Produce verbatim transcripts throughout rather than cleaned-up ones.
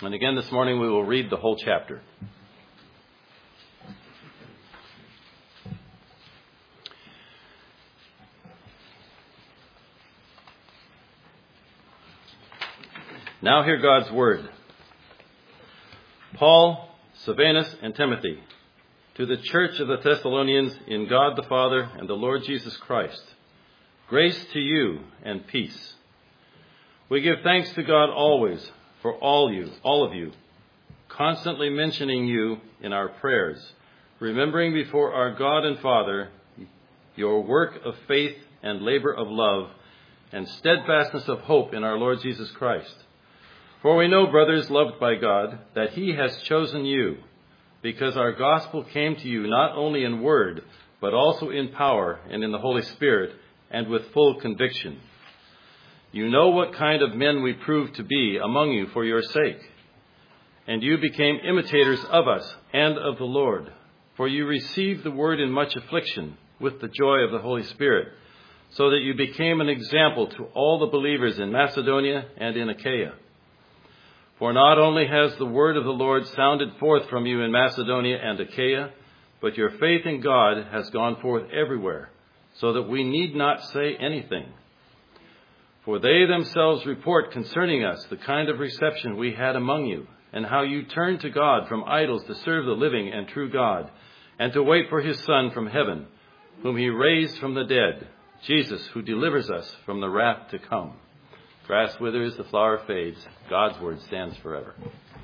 And again this morning we will read the whole chapter. Now hear God's word. Paul, Silvanus, and Timothy, to the church of the Thessalonians in God the Father and the Lord Jesus Christ, grace to you and peace. We give thanks to God always for all you, all of you, constantly mentioning you in our prayers, remembering before our God and Father your work of faith and labor of love and steadfastness of hope in our Lord Jesus Christ. For we know, brothers loved by God, that he has chosen you, because our gospel came to you not only in word, but also in power and in the Holy Spirit, and with full conviction. You know what kind of men we proved to be among you for your sake. And you became imitators of us and of the Lord, for you received the word in much affliction with the joy of the Holy Spirit, so that you became an example to all the believers in Macedonia and in Achaia. For not only has the word of the Lord sounded forth from you in Macedonia and Achaia, but your faith in God has gone forth everywhere, so that we need not say anything. For they themselves report concerning us the kind of reception we had among you, and how you turned to God from idols to serve the living and true God, and to wait for his Son from heaven, whom he raised from the dead, Jesus, who delivers us from the wrath to come. Grass withers, the flower fades. God's word stands forever.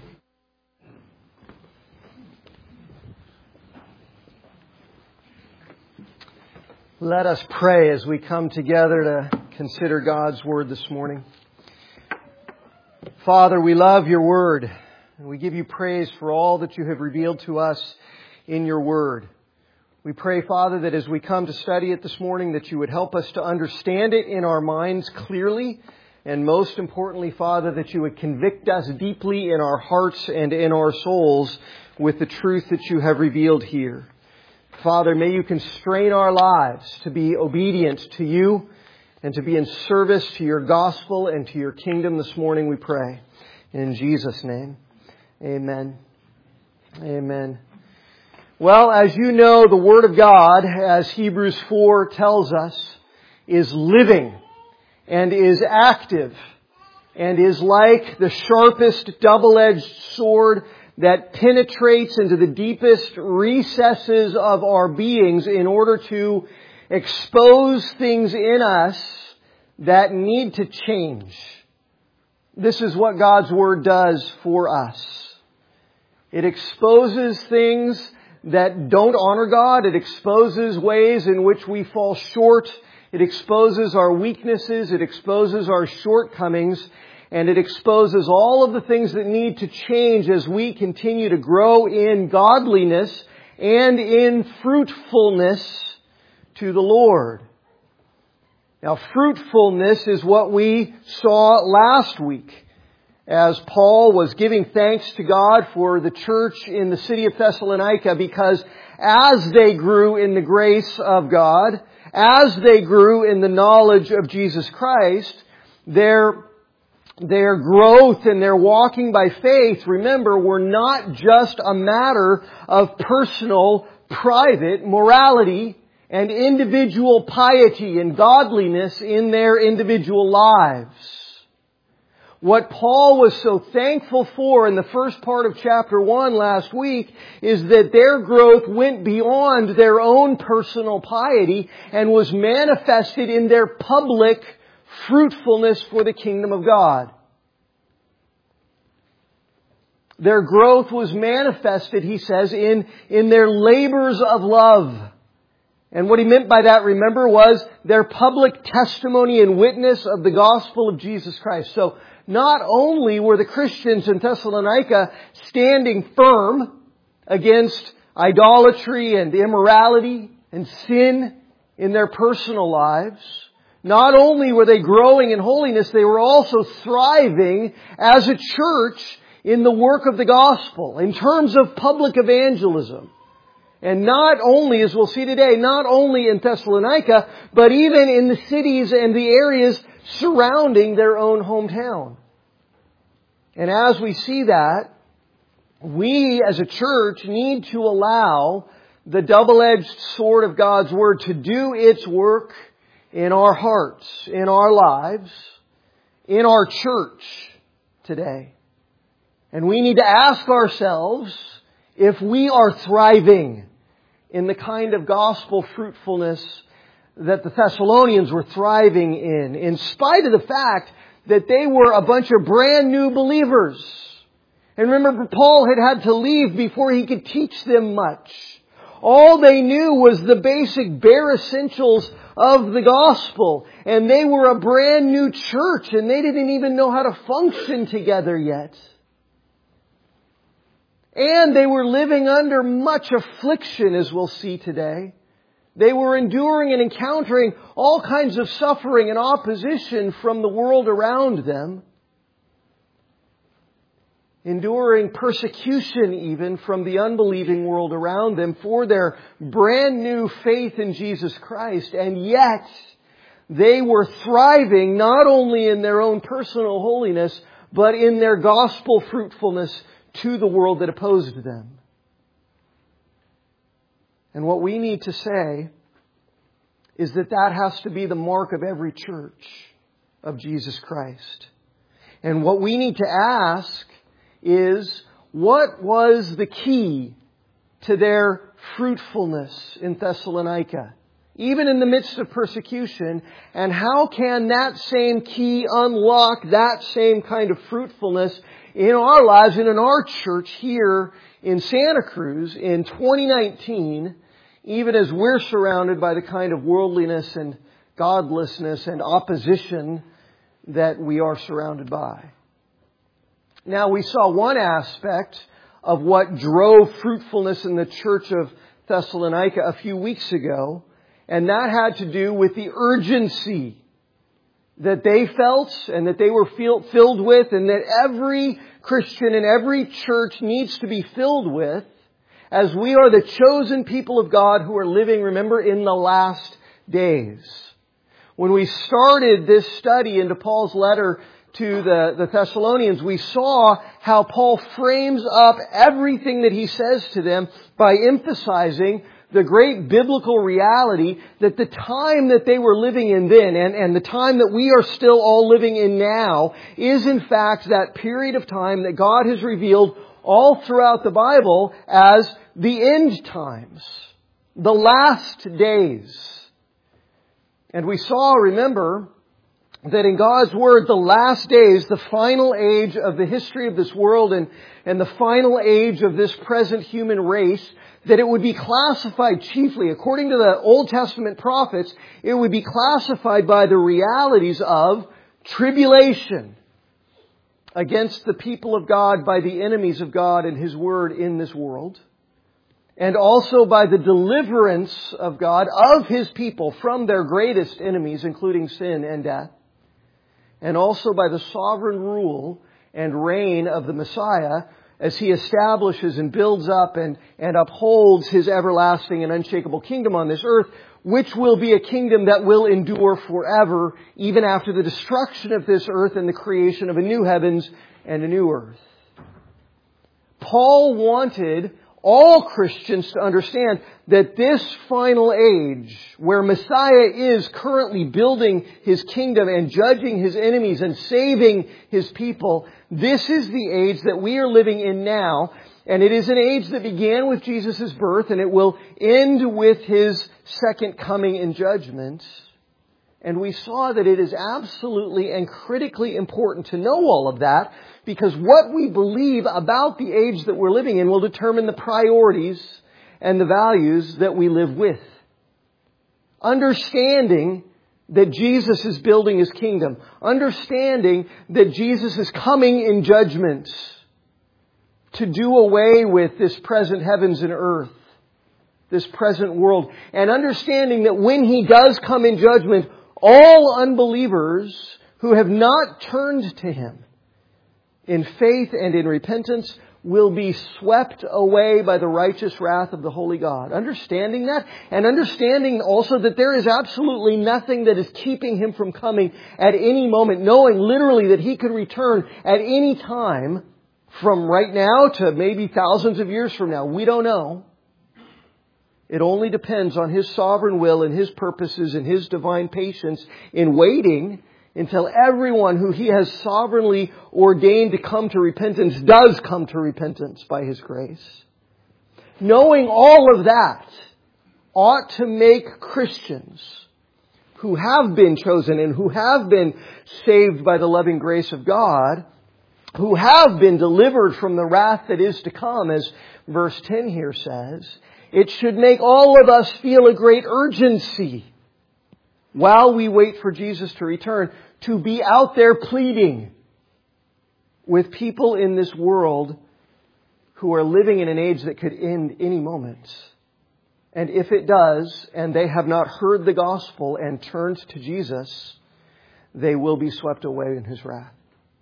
Let us pray as we come together to consider God's word this morning. Father, we love your word, and we give you praise for all that you have revealed to us in your word. We pray, Father, that as we come to study it this morning, that you would help us to understand it in our minds clearly. And most importantly, Father, that you would convict us deeply in our hearts and in our souls with the truth that you have revealed here. Father, may you constrain our lives to be obedient to you and to be in service to your gospel and to your kingdom this morning, we pray. In Jesus' name, amen. Amen. Well, as you know, the Word of God, as Hebrews four tells us, is living and is active, and is like the sharpest double-edged sword that penetrates into the deepest recesses of our beings in order to expose things in us that need to change. This is what God's Word does for us. It exposes things that don't honor God. It exposes ways in which we fall short. It exposes our weaknesses, it exposes our shortcomings, and it exposes all of the things that need to change as we continue to grow in godliness and in fruitfulness to the Lord. Now, fruitfulness is what we saw last week as Paul was giving thanks to God for the church in the city of Thessalonica, because as they grew in the grace of God, as they grew in the knowledge of Jesus Christ, their, their growth and their walking by faith, remember, were not just a matter of personal, private morality and individual piety and godliness in their individual lives. What Paul was so thankful for in the first part of chapter one last week is that their growth went beyond their own personal piety and was manifested in their public fruitfulness for the kingdom of God. Their growth was manifested, he says, in, in their labors of love. And what he meant by that, remember, was their public testimony and witness of the gospel of Jesus Christ. So, not only were the Christians in Thessalonica standing firm against idolatry and immorality and sin in their personal lives, not only were they growing in holiness, they were also thriving as a church in the work of the gospel, in terms of public evangelism. And not only, as we'll see today, not only in Thessalonica, but even in the cities and the areas surrounding their own hometown. And as we see that, we as a church need to allow the double-edged sword of God's Word to do its work in our hearts, in our lives, in our church today. And we need to ask ourselves if we are thriving in the kind of gospel fruitfulness that the Thessalonians were thriving in, in spite of the fact that they were a bunch of brand new believers. And remember, Paul had had to leave before he could teach them much. All they knew was the basic bare essentials of the gospel. And they were a brand new church, and they didn't even know how to function together yet. And they were living under much affliction, as we'll see today. They were enduring and encountering all kinds of suffering and opposition from the world around them. Enduring persecution even from the unbelieving world around them for their brand new faith in Jesus Christ. And yet, they were thriving not only in their own personal holiness, but in their gospel fruitfulness to the world that opposed them. And what we need to say is that that has to be the mark of every church of Jesus Christ. And what we need to ask is, what was the key to their fruitfulness in Thessalonica, even in the midst of persecution? And how can that same key unlock that same kind of fruitfulness in our lives and in our church here in Santa Cruz in twenty nineteen, even as we're surrounded by the kind of worldliness and godlessness and opposition that we are surrounded by? Now, we saw one aspect of what drove fruitfulness in the church of Thessalonica a few weeks ago, and that had to do with the urgency that they felt and that they were filled with, and that every Christian and every church needs to be filled with, as we are the chosen people of God who are living, remember, in the last days. When we started this study into Paul's letter to the, the Thessalonians, we saw how Paul frames up everything that he says to them by emphasizing the great biblical reality that the time that they were living in then and, and the time that we are still all living in now is in fact that period of time that God has revealed all throughout the Bible as the end times, the last days. And we saw, remember, that in God's Word, the last days, the final age of the history of this world and, and the final age of this present human race, that it would be classified chiefly, according to the Old Testament prophets, it would be classified by the realities of tribulation against the people of God by the enemies of God and His Word in this world, and also by the deliverance of God of His people from their greatest enemies, including sin and death, and also by the sovereign rule and reign of the Messiah as He establishes and builds up and, and upholds His everlasting and unshakable kingdom on this earth, which will be a kingdom that will endure forever, even after the destruction of this earth and the creation of a new heavens and a new earth. Paul wanted all Christians to understand that this final age, where Messiah is currently building His kingdom and judging His enemies and saving His people, this is the age that we are living in now. And it is an age that began with Jesus' birth, and it will end with His second coming in judgment. And we saw that it is absolutely and critically important to know all of that, because what we believe about the age that we're living in will determine the priorities and the values that we live with. Understanding that Jesus is building His kingdom. Understanding that Jesus is coming in judgment to do away with this present heavens and earth, this present world. And understanding that when He does come in judgment, all unbelievers who have not turned to Him in faith and in repentance will be swept away by the righteous wrath of the holy God. Understanding that, and understanding also that there is absolutely nothing that is keeping Him from coming at any moment, knowing literally that He could return at any time from right now to maybe thousands of years from now. We don't know. It only depends on His sovereign will and His purposes and His divine patience in waiting until everyone who He has sovereignly ordained to come to repentance does come to repentance by His grace. Knowing all of that ought to make Christians who have been chosen and who have been saved by the loving grace of God, who have been delivered from the wrath that is to come, as verse ten here says, it should make all of us feel a great urgency while we wait for Jesus to return, to be out there pleading with people in this world who are living in an age that could end any moment. And if it does, and they have not heard the gospel and turned to Jesus, they will be swept away in His wrath.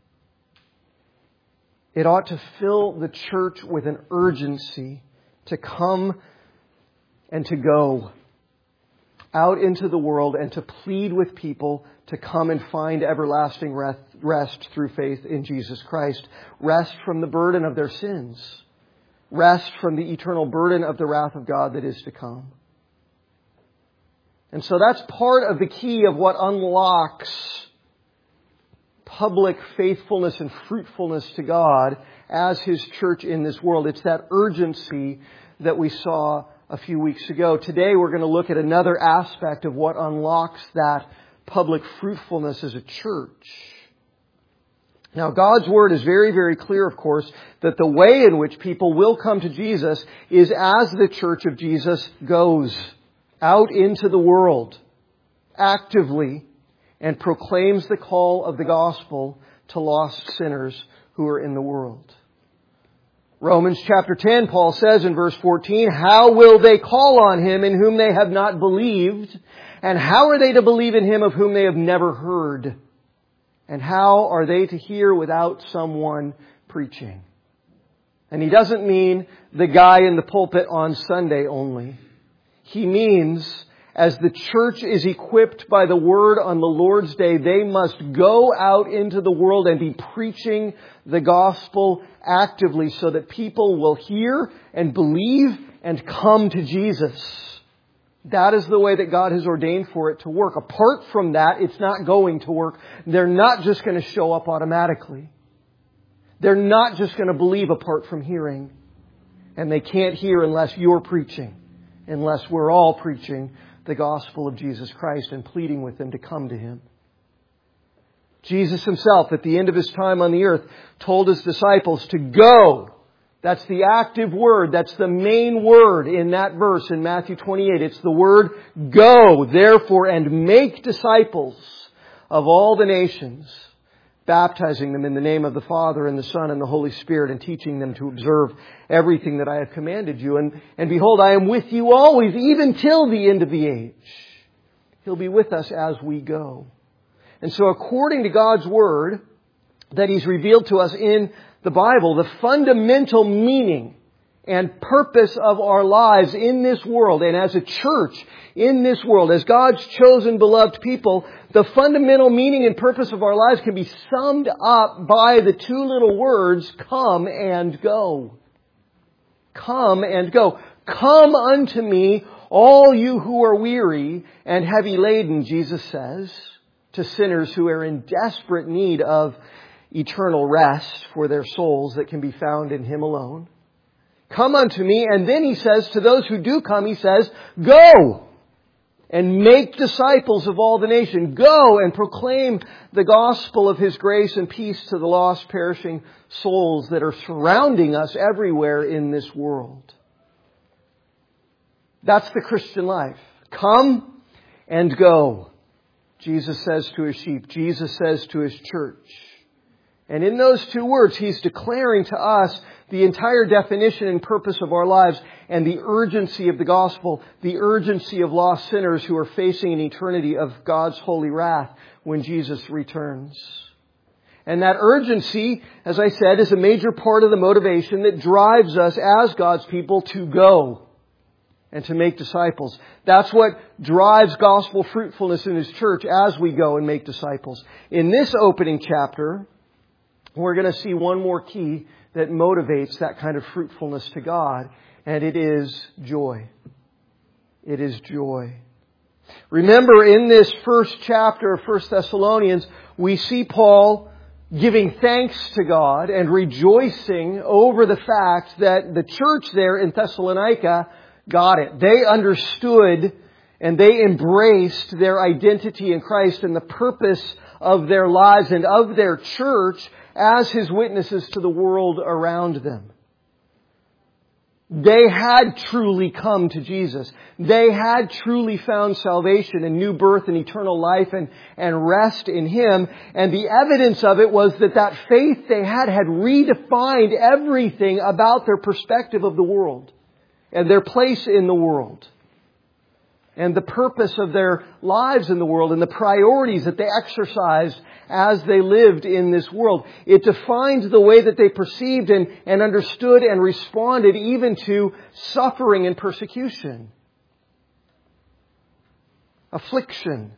It ought to fill the church with an urgency to come and to go out into the world and to plead with people to come and find everlasting rest through faith in Jesus Christ. Rest from the burden of their sins. Rest from the eternal burden of the wrath of God that is to come. And so that's part of the key of what unlocks public faithfulness and fruitfulness to God as His church in this world. It's that urgency that we saw a few weeks ago. Today we're going to look at another aspect of what unlocks that public fruitfulness as a church. Now, God's Word is very, very clear, of course, that the way in which people will come to Jesus is as the church of Jesus goes out into the world actively and proclaims the call of the gospel to lost sinners who are in the world. Romans chapter ten, Paul says in verse fourteen, how will they call on Him in whom they have not believed? And how are they to believe in Him of whom they have never heard? And how are they to hear without someone preaching? And he doesn't mean the guy in the pulpit on Sunday only. He means as the church is equipped by the Word on the Lord's Day, they must go out into the world and be preaching the gospel actively so that people will hear and believe and come to Jesus. That is the way that God has ordained for it to work. Apart from that, it's not going to work. They're not just going to show up automatically. They're not just going to believe apart from hearing. And they can't hear unless you're preaching, unless we're all preaching the gospel of Jesus Christ and pleading with them to come to Him. Jesus Himself, at the end of His time on the earth, told His disciples to go. That's the active word. That's the main word in that verse in Matthew twenty-eight. It's the word go, therefore, and make disciples of all the nations, baptizing them in the name of the Father and the Son and the Holy Spirit, and teaching them to observe everything that I have commanded you. And, and behold, I am with you always, even till the end of the age. He'll be with us as we go. And so according to God's Word that He's revealed to us in the Bible, the fundamental meaning and purpose of our lives in this world and as a church in this world, as God's chosen beloved people, the fundamental meaning and purpose of our lives can be summed up by the two little words, come and go. Come and go. Come unto me, all you who are weary and heavy laden, Jesus says, to sinners who are in desperate need of eternal rest for their souls that can be found in Him alone. Come unto me. And then He says to those who do come, He says, go and make disciples of all the nation. Go and proclaim the gospel of His grace and peace to the lost, perishing souls that are surrounding us everywhere in this world. That's the Christian life. Come and go. Jesus says to His sheep. Jesus says to His church. And in those two words, He's declaring to us the entire definition and purpose of our lives and the urgency of the gospel, the urgency of lost sinners who are facing an eternity of God's holy wrath when Jesus returns. And that urgency, as I said, is a major part of the motivation that drives us as God's people to go and to make disciples. That's what drives gospel fruitfulness in His church as we go and make disciples. In this opening chapter, we're going to see one more key that motivates that kind of fruitfulness to God, and it is joy. It is joy. Remember, in this first chapter of First Thessalonians, we see Paul giving thanks to God and rejoicing over the fact that the church there in Thessalonica got it. They understood and they embraced their identity in Christ and the purpose of their lives and of their church as His witnesses to the world around them. They had truly come to Jesus. They had truly found salvation and new birth and eternal life and, and rest in Him. And the evidence of it was that that faith they had had redefined everything about their perspective of the world and their place in the world and the purpose of their lives in the world and the priorities that they exercised as they lived in this world. It defines the way that they perceived and, and understood and responded even to suffering and persecution. Affliction.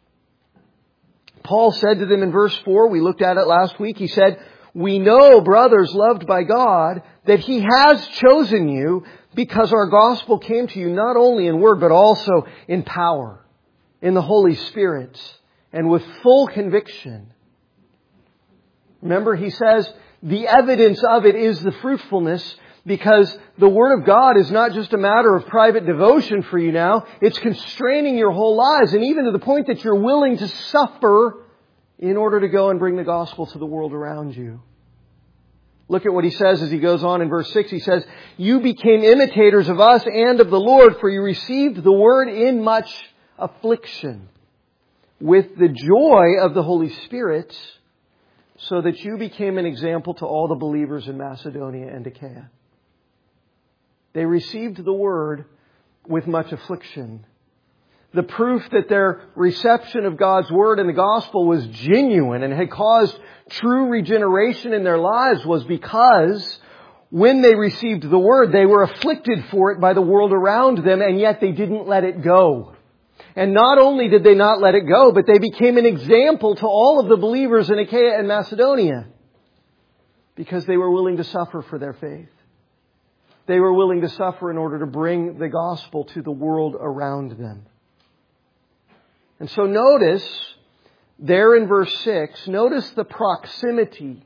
Paul said to them in verse four, we looked at it last week, he said, "We know, brothers loved by God, that He has chosen you because our gospel came to you not only in word but also in power, in the Holy Spirit, and with full conviction." Remember, he says, the evidence of it is the fruitfulness, because the Word of God is not just a matter of private devotion for you now. It's constraining your whole lives, and even to the point that you're willing to suffer in order to go and bring the gospel to the world around you. Look at what he says as he goes on in verse six. He says, "You became imitators of us and of the Lord, for you received the word in much affliction, with the joy of the Holy Spirit, so that you became an example to all the believers in Macedonia and Achaia." They received the word with much affliction. The proof that their reception of God's word and the gospel was genuine and had caused true regeneration in their lives was because when they received the word, they were afflicted for it by the world around them, and yet they didn't let it go. And not only did they not let it go, but they became an example to all of the believers in Achaia and Macedonia because they were willing to suffer for their faith. They were willing to suffer in order to bring the gospel to the world around them. And so notice, there in verse six, notice the proximity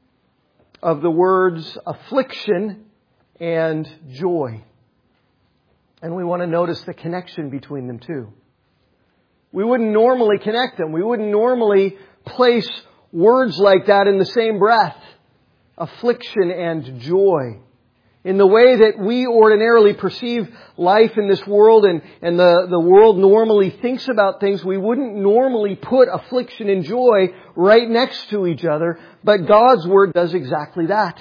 of the words affliction and joy. And we want to notice the connection between them too. We wouldn't normally connect them. We wouldn't normally place words like that in the same breath. Affliction and joy. In the way that we ordinarily perceive life in this world and, and the, the world normally thinks about things, we wouldn't normally put affliction and joy right next to each other, but God's Word does exactly that.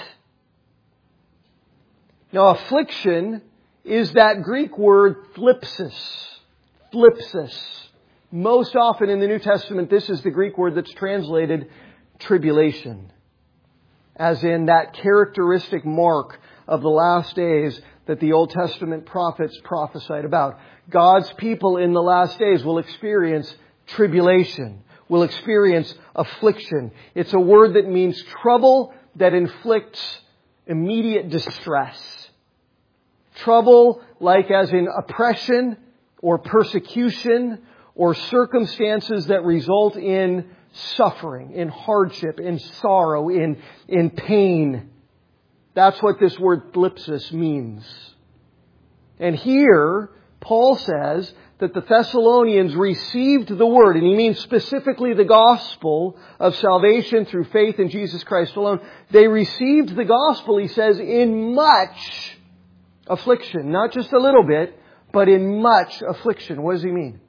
Now, affliction is that Greek word thlipsis. Thlipsis. Most often in the New Testament, this is the Greek word that's translated tribulation, as in that characteristic mark of the last days that the Old Testament prophets prophesied about. God's people in the last days will experience tribulation, will experience affliction. It's a word that means trouble that inflicts immediate distress. Trouble like as in oppression or persecution or circumstances that result in suffering, in hardship, in sorrow, in, in pain. That's what this word thlipsis means. And here, Paul says that the Thessalonians received the word, and he means specifically the gospel of salvation through faith in Jesus Christ alone. They received the gospel, he says, in much affliction. Not just a little bit, but in much affliction. What does he mean?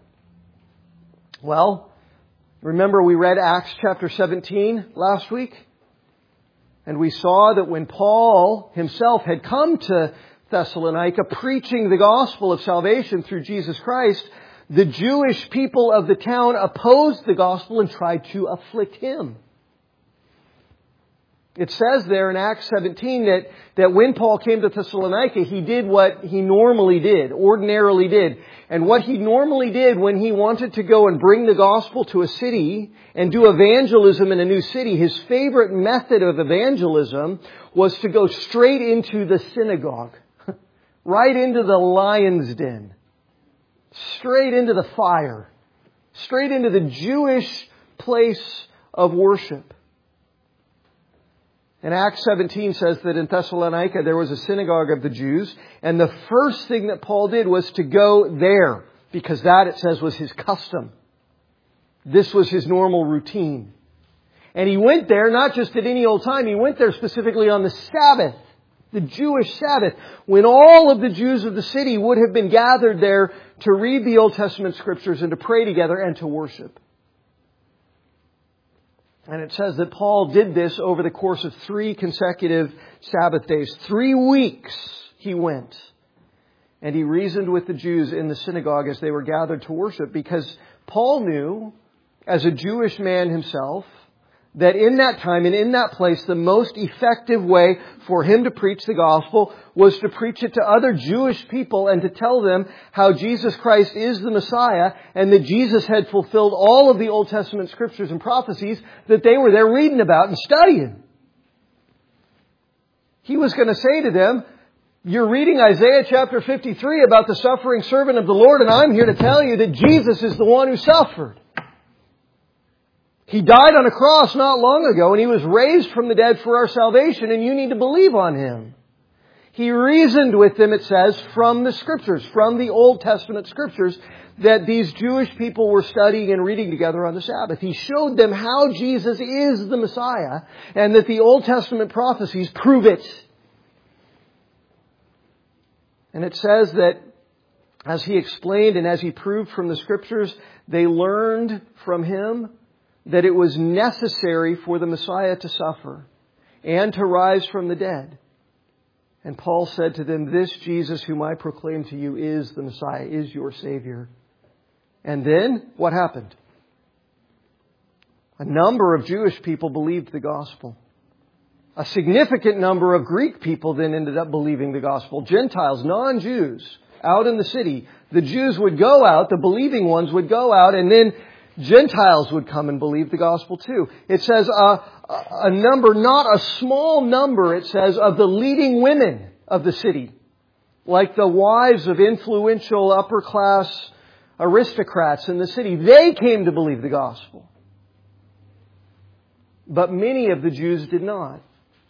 Well, remember we read Acts chapter seventeen last week? And we saw that when Paul himself had come to Thessalonica preaching the gospel of salvation through Jesus Christ, the Jewish people of the town opposed the gospel and tried to afflict him. It says there in Acts seventeen that, that when Paul came to Thessalonica, he did what he normally did, ordinarily did. And what he normally did when he wanted to go and bring the gospel to a city and do evangelism in a new city, his favorite method of evangelism was to go straight into the synagogue, right into the lion's den, straight into the fire, straight into the Jewish place of worship. And Acts seventeen says that in Thessalonica there was a synagogue of the Jews, and the first thing that Paul did was to go there, because that, it says, was his custom. This was his normal routine. And he went there not just at any old time, he went there specifically on the Sabbath, the Jewish Sabbath, when all of the Jews of the city would have been gathered there to read the Old Testament Scriptures and to pray together and to worship. And it says that Paul did this over the course of three consecutive Sabbath days. Three weeks he went. And he reasoned with the Jews in the synagogue as they were gathered to worship, because Paul knew, as a Jewish man himself, that in that time and in that place, the most effective way for him to preach the gospel was to preach it to other Jewish people and to tell them how Jesus Christ is the Messiah and that Jesus had fulfilled all of the Old Testament scriptures and prophecies that they were there reading about and studying. He was going to say to them, you're reading Isaiah chapter fifty-three about the suffering servant of the Lord, and I'm here to tell you that Jesus is the one who suffered. He died on a cross not long ago, and He was raised from the dead for our salvation, and you need to believe on Him. He reasoned with them, it says, from the Scriptures, from the Old Testament Scriptures, that these Jewish people were studying and reading together on the Sabbath. He showed them how Jesus is the Messiah, and that the Old Testament prophecies prove it. And it says that as He explained and as He proved from the Scriptures, they learned from Him that it was necessary for the Messiah to suffer and to rise from the dead. And Paul said to them, this Jesus whom I proclaim to you is the Messiah, is your Savior. And then what happened? A number of Jewish people believed the gospel. A significant number of Greek people then ended up believing the gospel. Gentiles, non-Jews, out in the city. The Jews would go out, the believing ones would go out, and then Gentiles would come and believe the gospel too. It says uh, a number, not a small number, it says, of the leading women of the city, like the wives of influential upper class aristocrats in the city, they came to believe the gospel. But many of the Jews did not.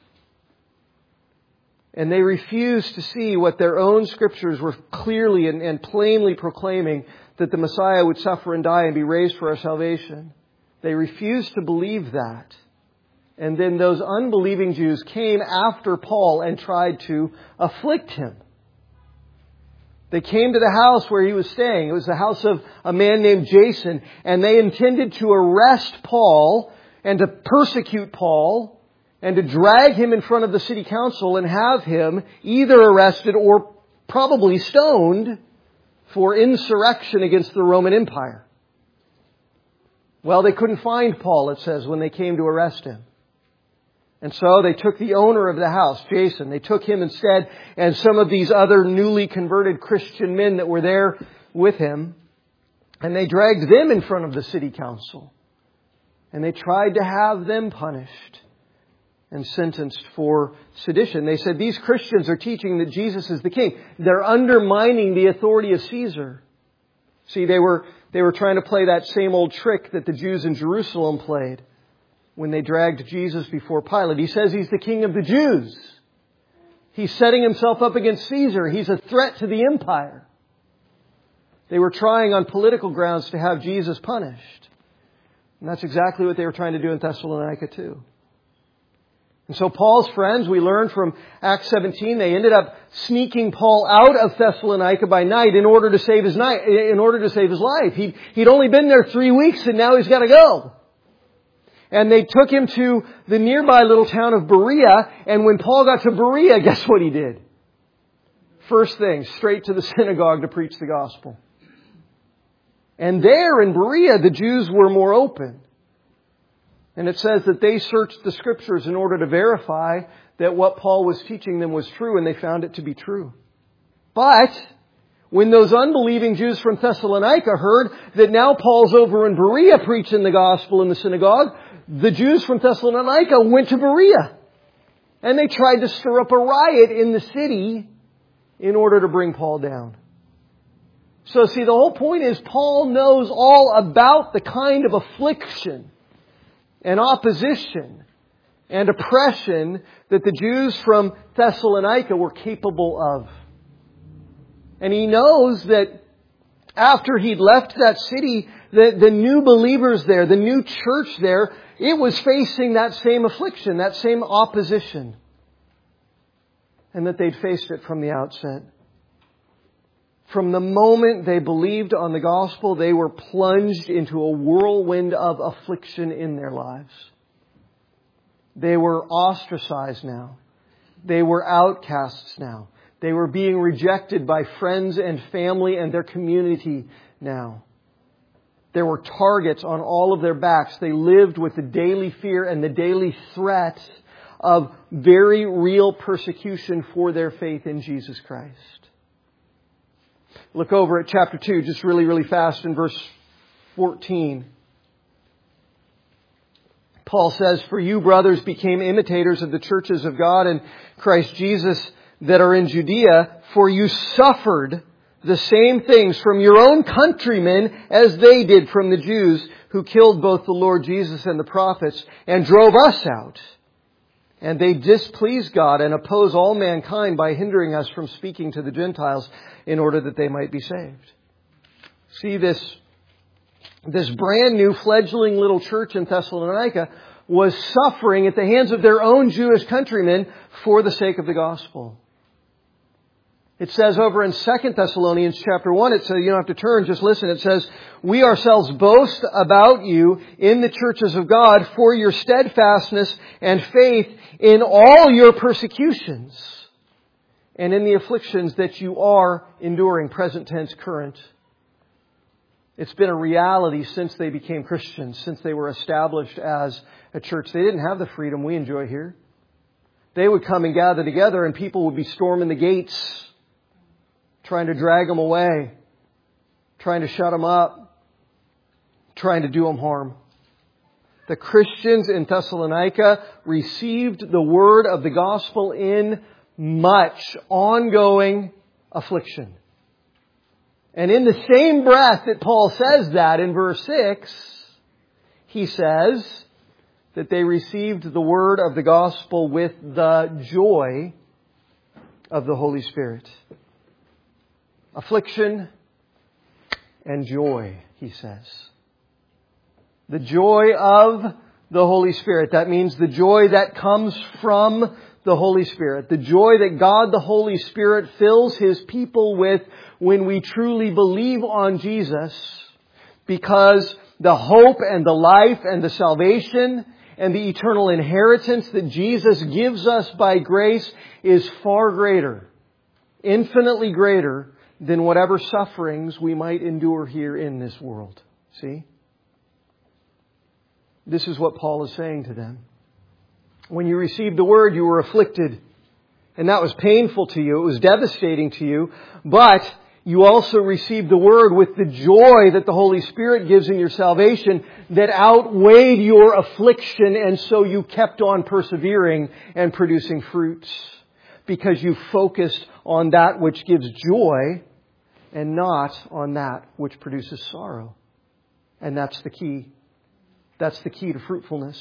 And they refused to see what their own scriptures were clearly and, and plainly proclaiming, that the Messiah would suffer and die and be raised for our salvation. They refused to believe that. And then those unbelieving Jews came after Paul and tried to afflict him. They came to the house where he was staying. It was the house of a man named Jason. And they intended to arrest Paul and to persecute Paul and to drag him in front of the city council and have him either arrested or probably stoned for insurrection against the Roman Empire. Well, they couldn't find Paul, it says, when they came to arrest him. And so they took the owner of the house, Jason. They took him instead, and some of these other newly converted Christian men that were there with him. And they dragged them in front of the city council. And they tried to have them punished and sentenced for sedition. They said, these Christians are teaching that Jesus is the king. They're undermining the authority of Caesar. See, they were, they were trying to play that same old trick that the Jews in Jerusalem played when they dragged Jesus before Pilate. He says he's the king of the Jews. He's setting himself up against Caesar. He's a threat to the empire. They were trying on political grounds to have Jesus punished. And that's exactly what they were trying to do in Thessalonica too. And so Paul's friends, we learned from Acts seventeen, they ended up sneaking Paul out of Thessalonica by night in order to save his night, in order to save his life. He'd, he'd only been there three weeks and now he's got to go. And they took him to the nearby little town of Berea. And when Paul got to Berea, guess what he did? First thing, straight to the synagogue to preach the gospel. And there in Berea, the Jews were more open. And it says that they searched the Scriptures in order to verify that what Paul was teaching them was true, and they found it to be true. But when those unbelieving Jews from Thessalonica heard that now Paul's over in Berea preaching the gospel in the synagogue, the Jews from Thessalonica went to Berea. And they tried to stir up a riot in the city in order to bring Paul down. So see, the whole point is Paul knows all about the kind of affliction and opposition and oppression that the Jews from Thessalonica were capable of. And he knows that after he'd left that city, the, the new believers there, the new church there, it was facing that same affliction, that same opposition. And that they'd faced it from the outset. From the moment they believed on the gospel, they were plunged into a whirlwind of affliction in their lives. They were ostracized now. They were outcasts now. They were being rejected by friends and family and their community now. There were targets on all of their backs. They lived with the daily fear and the daily threat of very real persecution for their faith in Jesus Christ. Look over at chapter two, just really, really fast in verse fourteen. Paul says, "For you, brothers, became imitators of the churches of God in Christ Jesus that are in Judea, for you suffered the same things from your own countrymen as they did from the Jews, who killed both the Lord Jesus and the prophets and drove us out. And they displease God and oppose all mankind by hindering us from speaking to the Gentiles in order that they might be saved." See, this, this brand new fledgling little church in Thessalonica was suffering at the hands of their own Jewish countrymen for the sake of the gospel. It says over in Second Thessalonians chapter one, it says, you don't have to turn, just listen. It says, "We ourselves boast about you in the churches of God for your steadfastness and faith in all your persecutions and in the afflictions that you are enduring," present tense, current. It's been a reality since they became Christians, since they were established as a church. They didn't have the freedom we enjoy here. They would come and gather together and people would be storming the gates, trying to drag them away, trying to shut them up, trying to do them harm. The Christians in Thessalonica received the word of the gospel in much ongoing affliction. And in the same breath that Paul says that in verse six, he says that they received the word of the gospel with the joy of the Holy Spirit. Affliction and joy, he says. The joy of the Holy Spirit. That means the joy that comes from the Holy Spirit. The joy that God the Holy Spirit fills His people with when we truly believe on Jesus, because the hope and the life and the salvation and the eternal inheritance that Jesus gives us by grace is far greater, infinitely greater than whatever sufferings we might endure here in this world. See? This is what Paul is saying to them. When you received the word, you were afflicted. And that was painful to you. It was devastating to you. But you also received the word with the joy that the Holy Spirit gives in your salvation that outweighed your affliction. And so you kept on persevering and producing fruits, because you focused on that which gives joy and not on that which produces sorrow. And that's the key. That's the key to fruitfulness.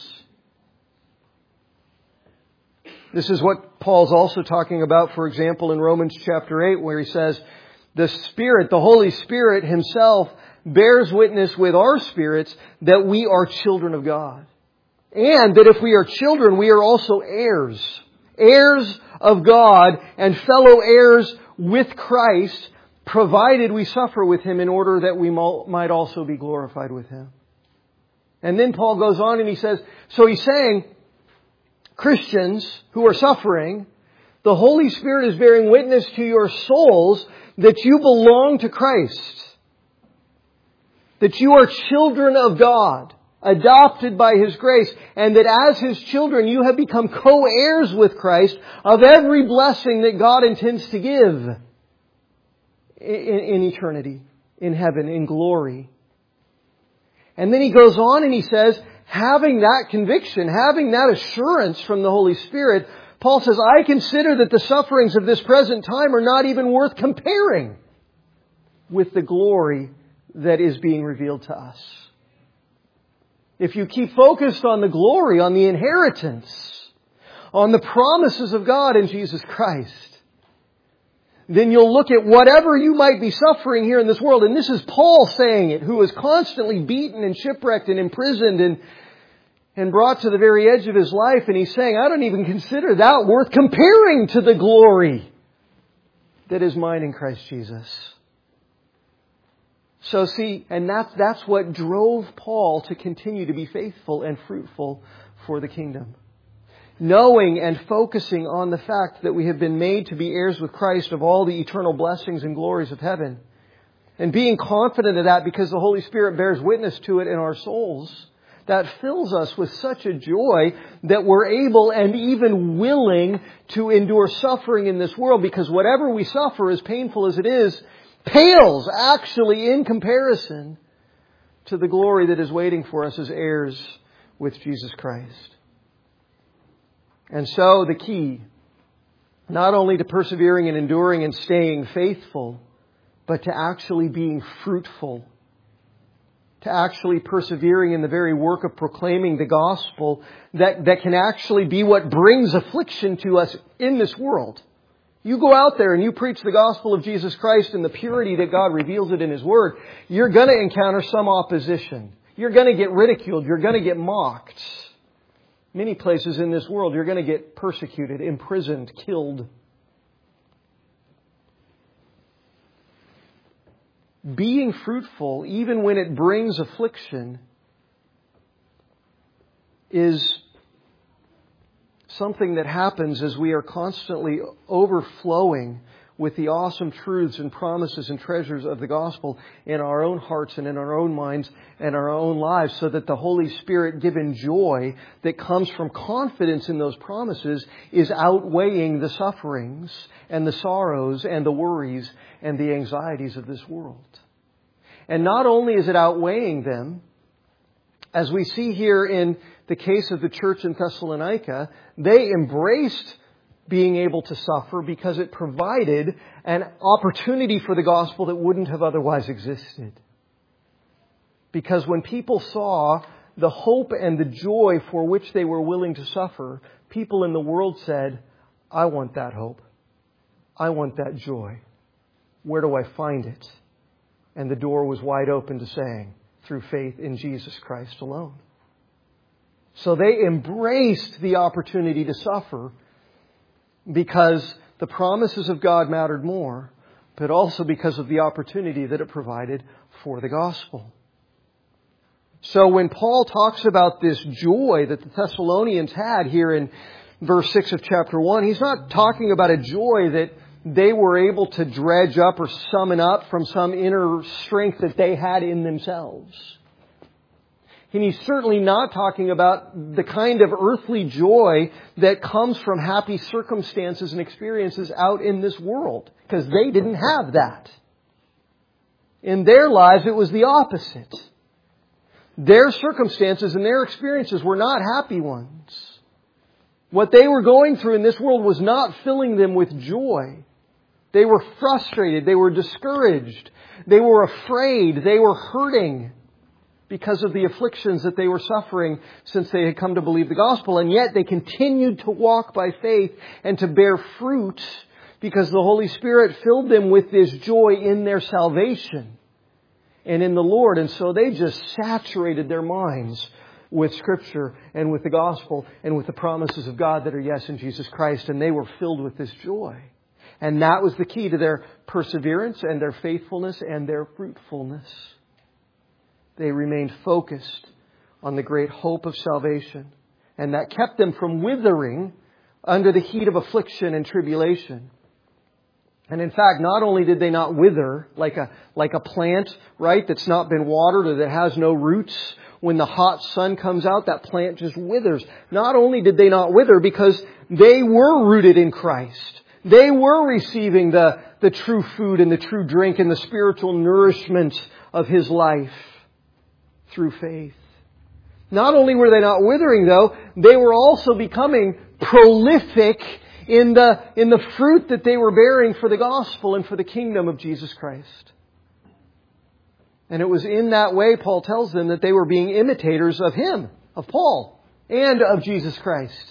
This is what Paul's also talking about, for example, in Romans chapter eight, where he says, "The Spirit, the Holy Spirit Himself, bears witness with our spirits that we are children of God. And that if we are children, we are also heirs. Heirs of God and fellow heirs with Christ, provided we suffer with Him in order that we might also be glorified with Him." And then Paul goes on and he says, so he's saying, Christians who are suffering, the Holy Spirit is bearing witness to your souls that you belong to Christ. That you are children of God. adopted by His grace, and that as His children you have become co-heirs with Christ of every blessing that God intends to give in, in eternity, in heaven, in glory. And then he goes on and he says, having that conviction, having that assurance from the Holy Spirit, Paul says, I consider that the sufferings of this present time are not even worth comparing with the glory that is being revealed to us. If you keep focused on the glory, on the inheritance, on the promises of God in Jesus Christ, then you'll look at whatever you might be suffering here in this world. And this is Paul saying it, who is constantly beaten and shipwrecked and imprisoned and, and brought to the very edge of his life. And he's saying, I don't even consider that worth comparing to the glory that is mine in Christ Jesus. So see, and that's, that's what drove Paul to continue to be faithful and fruitful for the kingdom. Knowing and focusing on the fact that we have been made to be heirs with Christ of all the eternal blessings and glories of heaven. And being confident of that because the Holy Spirit bears witness to it in our souls. That fills us with such a joy that we're able and even willing to endure suffering in this world. Because whatever we suffer, as painful as it is, pales actually in comparison to the glory that is waiting for us as heirs with Jesus Christ. And so the key, not only to persevering and enduring and staying faithful, but to actually being fruitful, to actually persevering in the very work of proclaiming the gospel that, that can actually be what brings affliction to us in this world. You go out there and you preach the gospel of Jesus Christ in the purity that God reveals it in His Word, you're going to encounter some opposition. You're going to get ridiculed. You're going to get mocked. Many places in this world, you're going to get persecuted, imprisoned, killed. Being fruitful, even when it brings affliction, is something that happens as we are constantly overflowing with the awesome truths and promises and treasures of the gospel in our own hearts and in our own minds and our own lives, so that the Holy Spirit given joy that comes from confidence in those promises is outweighing the sufferings and the sorrows and the worries and the anxieties of this world. And not only is it outweighing them, as we see here in the case of the church in Thessalonica, they embraced being able to suffer because it provided an opportunity for the gospel that wouldn't have otherwise existed. Because when people saw the hope and the joy for which they were willing to suffer, people in the world said, I want that hope. I want that joy. Where do I find it? And the door was wide open to saying, through faith in Jesus Christ alone. So they embraced the opportunity to suffer because the promises of God mattered more, but also because of the opportunity that it provided for the gospel. So when Paul talks about this joy that the Thessalonians had here in verse six of chapter one, he's not talking about a joy that they were able to dredge up or summon up from some inner strength that they had in themselves. And he's certainly not talking about the kind of earthly joy that comes from happy circumstances and experiences out in this world, because they didn't have that. In their lives, it was the opposite. Their circumstances and their experiences were not happy ones. What they were going through in this world was not filling them with joy. They were frustrated. They were discouraged. They were afraid. They were hurting because of the afflictions that they were suffering since they had come to believe the gospel. And yet they continued to walk by faith and to bear fruit because the Holy Spirit filled them with this joy in their salvation and in the Lord. And so they just saturated their minds with Scripture and with the gospel and with the promises of God that are yes in Jesus Christ. And they were filled with this joy. And that was the key to their perseverance and their faithfulness and their fruitfulness. They remained focused on the great hope of salvation. And that kept them from withering under the heat of affliction and tribulation. And in fact, not only did they not wither like a, like a plant, right, that's not been watered or that has no roots, when the hot sun comes out, that plant just withers. Not only did they not wither because they were rooted in Christ. They were receiving the, the true food and the true drink and the spiritual nourishment of His life through faith. Not only were they not withering, though, they were also becoming prolific in the, in the fruit that they were bearing for the gospel and for the kingdom of Jesus Christ. And it was in that way, Paul tells them, that they were being imitators of Him, of Paul, and of Jesus Christ.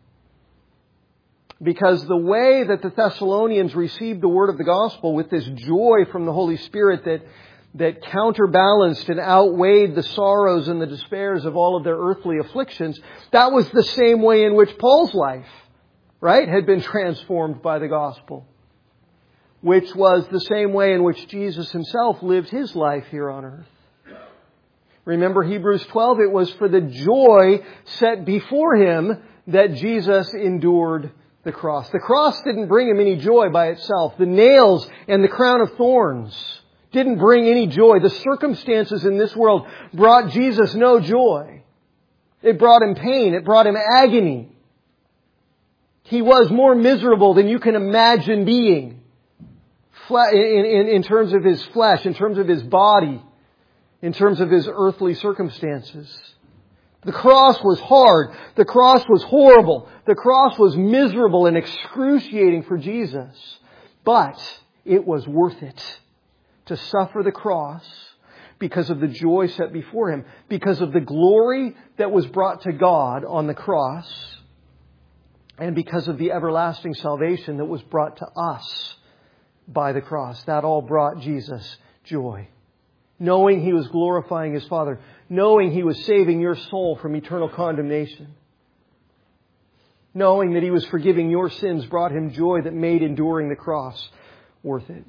Because the way that the Thessalonians received the word of the gospel with this joy from the Holy Spirit that, that counterbalanced and outweighed the sorrows and the despairs of all of their earthly afflictions, that was the same way in which Paul's life, right, had been transformed by the gospel. Which was the same way in which Jesus Himself lived His life here on earth. Remember Hebrews twelve, it was for the joy set before Him that Jesus endured the cross. The cross didn't bring Him any joy by itself. The nails and the crown of thorns didn't bring any joy. The circumstances in this world brought Jesus no joy. It brought Him pain. It brought Him agony. He was more miserable than you can imagine being. In, in, in terms of His flesh, in terms of His body, in terms of His earthly circumstances. The cross was hard. The cross was horrible. The cross was miserable and excruciating for Jesus. But it was worth it to suffer the cross because of the joy set before Him, because of the glory that was brought to God on the cross, and because of the everlasting salvation that was brought to us by the cross. That all brought Jesus joy. Knowing He was glorifying His Father. Knowing He was saving your soul from eternal condemnation. Knowing that He was forgiving your sins brought Him joy that made enduring the cross worth it.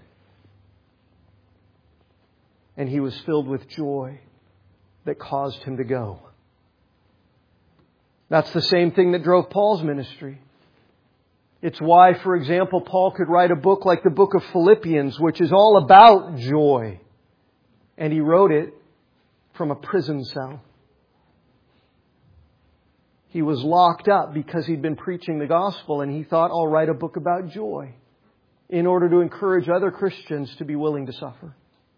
And He was filled with joy that caused Him to go. That's the same thing that drove Paul's ministry. It's why, for example, Paul could write a book like the book of Philippians, which is all about joy. And he wrote it from a prison cell. He was locked up because he'd been preaching the gospel, and he thought, I'll write a book about joy in order to encourage other Christians to be willing to suffer.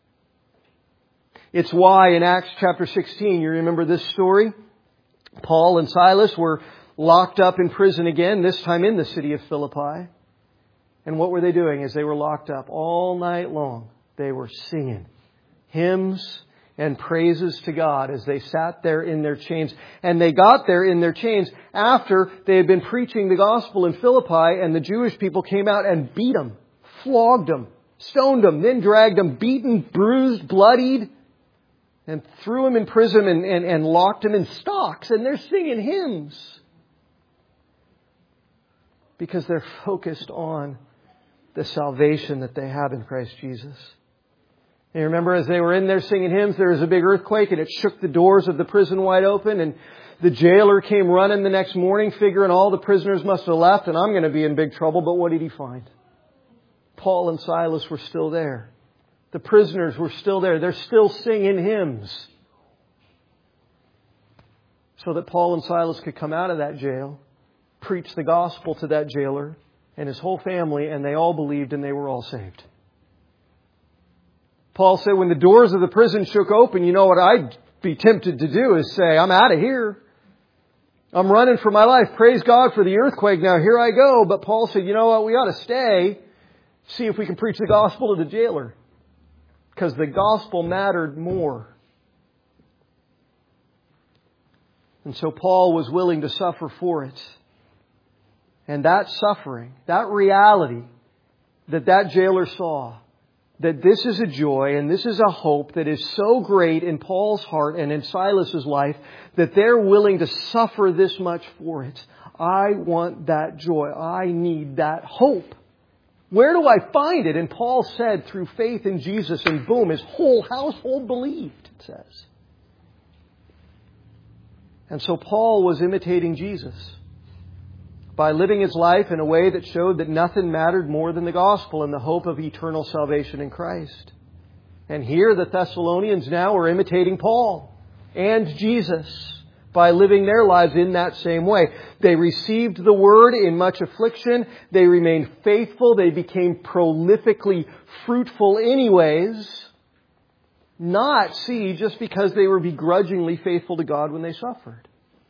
It's why in Acts chapter sixteen, you remember this story? Paul and Silas were locked up in prison again, this time in the city of Philippi. And what were they doing as they were locked up? All night long, they were singing hymns and praises to God as they sat there in their chains. And they got there in their chains after they had been preaching the gospel in Philippi, and the Jewish people came out and beat them, flogged them, stoned them, then dragged them, beaten, bruised, bloodied, and threw them in prison and, and, and locked them in stocks. And they're singing hymns because they're focused on the salvation that they have in Christ Jesus. And you remember as they were in there singing hymns, there was a big earthquake and it shook the doors of the prison wide open, and the jailer came running the next morning figuring all the prisoners must have left and I'm going to be in big trouble. But what did he find? Paul and Silas were still there. The prisoners were still there. They're still singing hymns. So that Paul and Silas could come out of that jail, preach the gospel to that jailer and his whole family, and they all believed and they were all saved. Paul said when the doors of the prison shook open, you know what I'd be tempted to do is say, I'm out of here. I'm running for my life. Praise God for the earthquake. Now here I go. But Paul said, you know what? We ought to stay. See if we can preach the gospel to the jailer. Because the gospel mattered more. And so Paul was willing to suffer for it. And that suffering, that reality that that jailer saw, that this is a joy and this is a hope that is so great in Paul's heart and in Silas's life that they're willing to suffer this much for it. I want that joy. I need that hope. Where do I find it? And Paul said through faith in Jesus, and boom, his whole household believed, it says. And so Paul was imitating Jesus. by living his life in a way that showed that nothing mattered more than the gospel and the hope of eternal salvation in Christ. And here the Thessalonians now are imitating Paul and Jesus by living their lives in that same way. They received the word in much affliction. They remained faithful. They became prolifically fruitful anyways. Not, see, just because they were begrudgingly faithful to God when they suffered.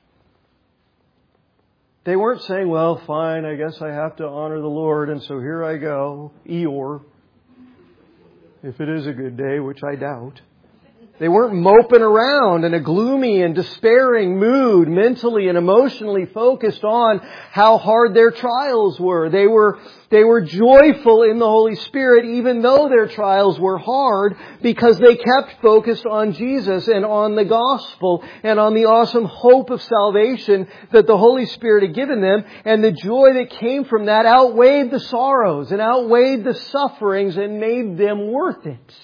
They weren't saying, well, fine, I guess I have to honor the Lord, and so here I go, Eeyore. If it is a good day, which I doubt. They weren't moping around in a gloomy and despairing mood, mentally and emotionally focused on how hard their trials were. They were, they were joyful in the Holy Spirit even though their trials were hard, because they kept focused on Jesus and on the gospel and on the awesome hope of salvation that the Holy Spirit had given them. And the joy that came from that outweighed the sorrows and outweighed the sufferings and made them worth it.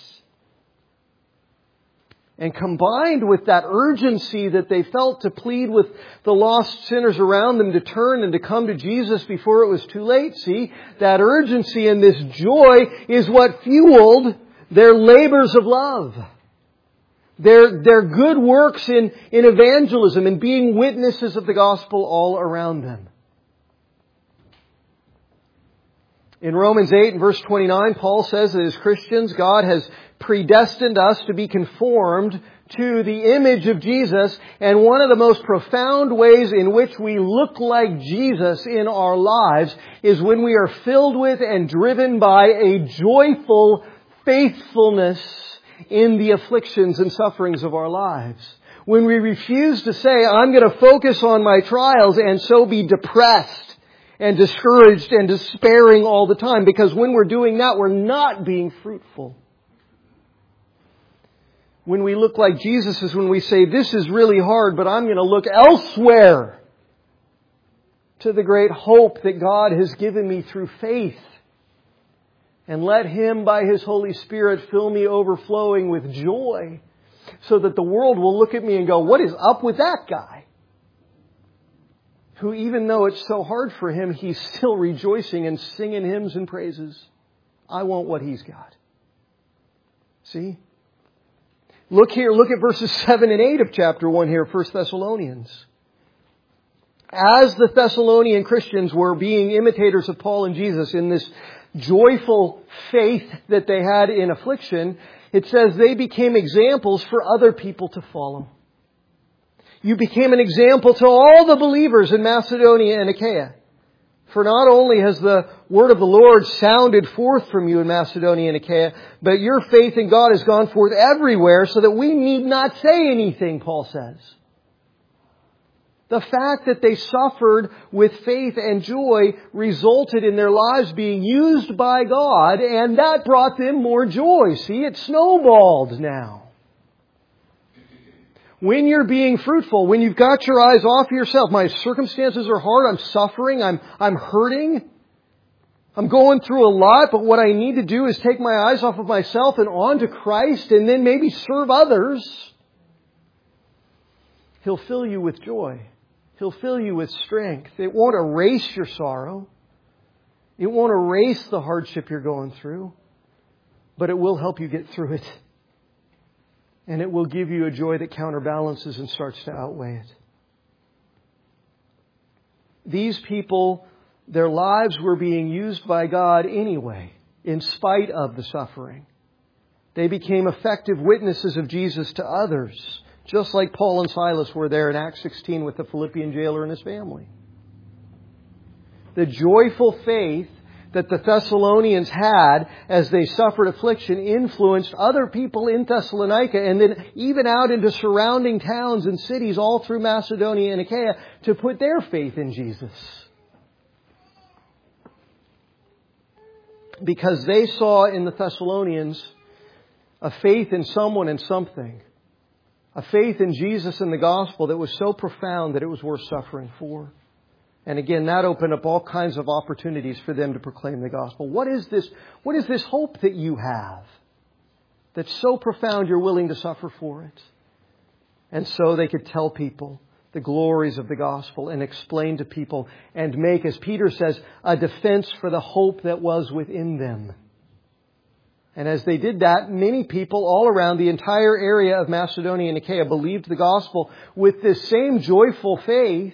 And combined with that urgency that they felt to plead with the lost sinners around them to turn and to come to Jesus before it was too late, see, that urgency and this joy is what fueled their labors of love. Their, their good works in, in evangelism and being witnesses of the gospel all around them. In Romans eight and verse twenty-nine, Paul says that as Christians, God has predestined us to be conformed to the image of Jesus. And one of the most profound ways in which we look like Jesus in our lives is when we are filled with and driven by a joyful faithfulness in the afflictions and sufferings of our lives. When we refuse to say, I'm going to focus on my trials and so be depressed and discouraged and despairing all the time. Because when we're doing that, we're not being fruitful. When we look like Jesus is when we say, this is really hard, but I'm going to look elsewhere to the great hope that God has given me through faith. And let Him, by His Holy Spirit, fill me overflowing with joy, so that the world will look at me and go, what is up with that guy? Who, even though it's so hard for him, he's still rejoicing and singing hymns and praises. I want what he's got. See? Look here, look at verses seven and eight of chapter one here, First Thessalonians. As the Thessalonian Christians were being imitators of Paul and Jesus in this joyful faith that they had in affliction, it says they became examples for other people to follow. You became an example to all the believers in Macedonia and Achaia. For not only has the word of the Lord sounded forth from you in Macedonia and Achaia, but your faith in God has gone forth everywhere, so that we need not say anything, Paul says. The fact that they suffered with faith and joy resulted in their lives being used by God, and that brought them more joy. See, it snowballed now. When you're being fruitful, when you've got your eyes off yourself, my circumstances are hard, I'm suffering, I'm, I'm hurting, I'm going through a lot, but what I need to do is take my eyes off of myself and on to Christ, and then maybe serve others. He'll fill you with joy. He'll fill you with strength. It won't erase your sorrow. It won't erase the hardship you're going through, but it will help you get through it. And it will give you a joy that counterbalances and starts to outweigh it. These people, their lives were being used by God anyway, in spite of the suffering. They became effective witnesses of Jesus to others, just like Paul and Silas were there in Acts sixteen with the Philippian jailer and his family. The joyful faith that the Thessalonians had as they suffered affliction influenced other people in Thessalonica and then even out into surrounding towns and cities all through Macedonia and Achaia to put their faith in Jesus. Because they saw in the Thessalonians a faith in someone and something. A faith in Jesus and the gospel that was so profound that it was worth suffering for. And again, that opened up all kinds of opportunities for them to proclaim the gospel. What is this, what is this hope that you have that's so profound you're willing to suffer for it? And so they could tell people the glories of the gospel and explain to people and make, as Peter says, a defense for the hope that was within them. And as they did that, many people all around the entire area of Macedonia and Achaia believed the gospel with this same joyful faith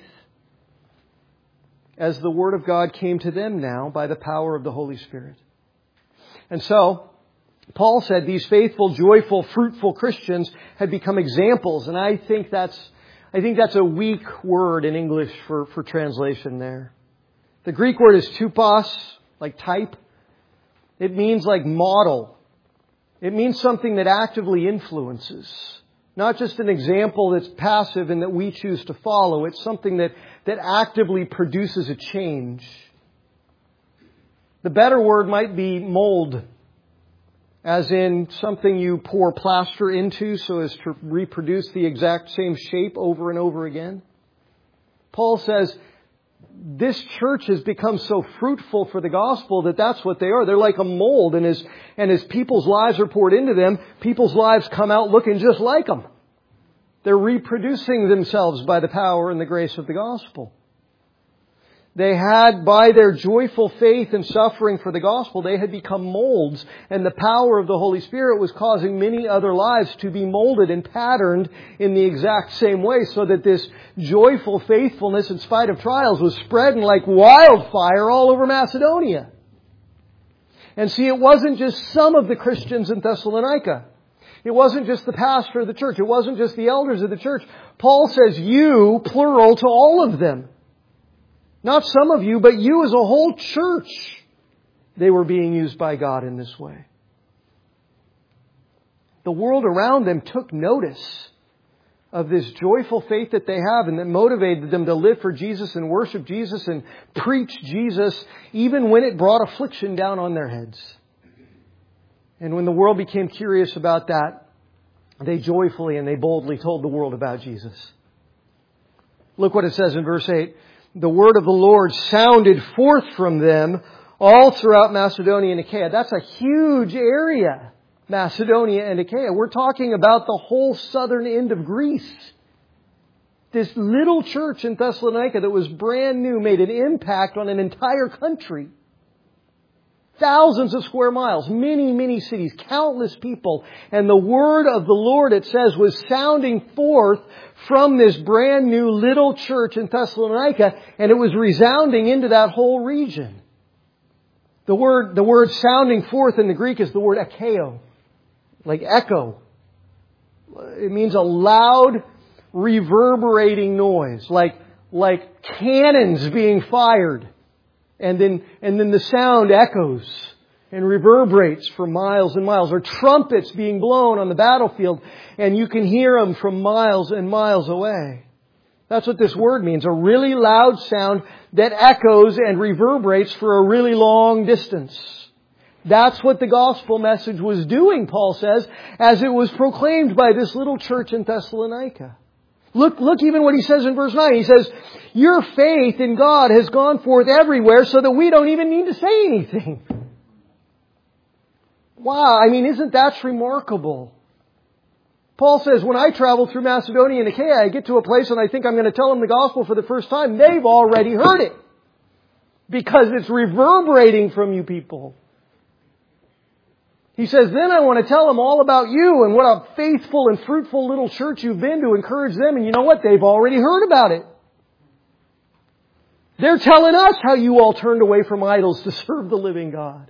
as the Word of God came to them now by the power of the Holy Spirit. And so, Paul said these faithful, joyful, fruitful Christians had become examples. And I think that's, I think that's a weak word in English for, for translation there. The Greek word is tupos, like type. It means like model. It means something that actively influences. Not just an example that's passive and that we choose to follow. It's something that, that actively produces a change. The better word might be mold, as in something you pour plaster into so as to reproduce the exact same shape over and over again. Paul says, this church has become so fruitful for the gospel that that's what they are. They're like a mold, and as, and as people's lives are poured into them, people's lives come out looking just like them. They're reproducing themselves by the power and the grace of the gospel. They had, by their joyful faith and suffering for the gospel, they had become molds, and the power of the Holy Spirit was causing many other lives to be molded and patterned in the exact same way, so that this joyful faithfulness in spite of trials was spreading like wildfire all over Macedonia. And see, it wasn't just some of the Christians in Thessalonica. It wasn't just the pastor of the church. It wasn't just the elders of the church. Paul says you, plural, to all of them. Not some of you, but you as a whole church. They were being used by God in this way. The world around them took notice of this joyful faith that they have and that motivated them to live for Jesus and worship Jesus and preach Jesus, even when it brought affliction down on their heads. And when the world became curious about that, they joyfully and they boldly told the world about Jesus. Look what it says in verse eight. The word of the Lord sounded forth from them all throughout Macedonia and Achaia. That's a huge area, Macedonia and Achaia. We're talking about the whole southern end of Greece. This little church in Thessalonica that was brand new made an impact on an entire country. Thousands of square miles, many, many cities, countless people. And the word of the Lord, it says, was sounding forth from this brand new little church in Thessalonica, and it was resounding into that whole region. The word, the word sounding forth in the Greek is the word ekeo, like echo. It means a loud, reverberating noise, like, like cannons being fired. And then, and then the sound echoes and reverberates for miles and miles. Or trumpets being blown on the battlefield, and you can hear them from miles and miles away. That's what this word means. A really loud sound that echoes and reverberates for a really long distance. That's what the gospel message was doing, Paul says, as it was proclaimed by this little church in Thessalonica. Look, look even what he says in verse nine. He says, your faith in God has gone forth everywhere so that we don't even need to say anything. Wow, I mean, isn't that remarkable? Paul says, when I travel through Macedonia and Achaia, I get to a place and I think I'm going to tell them the gospel for the first time. They've already heard it. Because it's reverberating from you people. He says, then I want to tell them all about you and what a faithful and fruitful little church you've been to encourage them. And you know what? They've already heard about it. They're telling us how you all turned away from idols to serve the living God.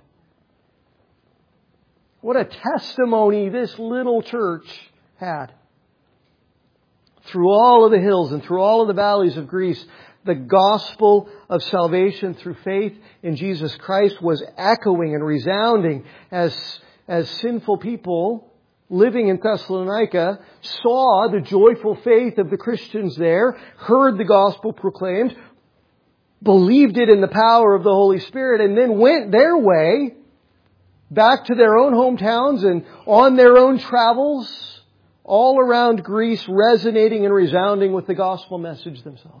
What a testimony this little church had. Through all of the hills and through all of the valleys of Greece, the gospel of salvation through faith in Jesus Christ was echoing and resounding as As sinful people living in Thessalonica saw the joyful faith of the Christians there, heard the gospel proclaimed, believed it in the power of the Holy Spirit, and then went their way back to their own hometowns and on their own travels all around Greece, resonating and resounding with the gospel message themselves.